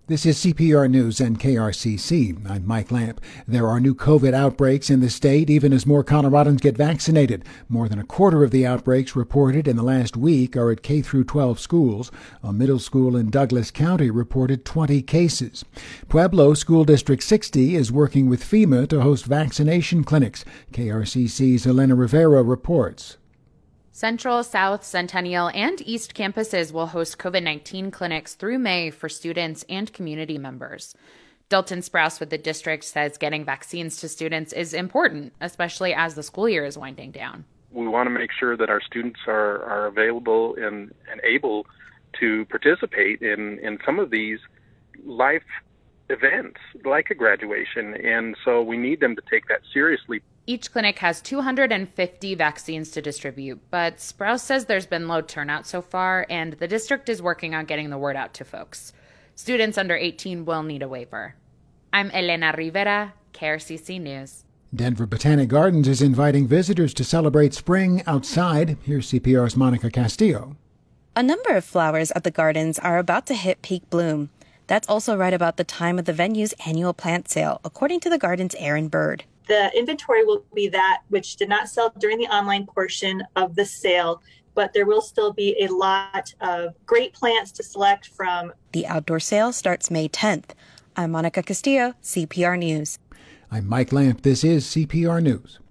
This is CPR News and KRCC. I'm Mike Lamp. There are new COVID outbreaks in the state, even as more Coloradans get vaccinated. More than a quarter of the outbreaks reported in the last week are at K-12 schools. A middle school in Douglas County reported 20 cases. Pueblo School District 60 is working with FEMA to host vaccination clinics. KRCC's Elena Rivera reports. Central, South, Centennial, and East campuses will host COVID-19 clinics through May for students and community members. Dalton Sprouse with the district says getting vaccines to students is important, especially as the school year is winding down. We want to make sure that our students are available and able to participate in some of these life events, like a graduation, and so we need them to take that seriously. Each clinic has 250 vaccines to distribute, but Sprouse says there's been low turnout so far, and the district is working on getting the word out to folks. Students under 18 will need a waiver. I'm Elena Rivera, KRCC News. Denver Botanic Gardens is inviting visitors to celebrate spring outside. Here's CPR's Monica Castillo. A number of flowers at the gardens are about to hit peak bloom. That's also right about the time of the venue's annual plant sale, according to the garden's Aaron Bird. The inventory will be that which did not sell during the online portion of the sale, but there will still be a lot of great plants to select from. The outdoor sale starts May 10th. I'm Monica Castillo, CPR News. I'm Mike Lamp. This is CPR News.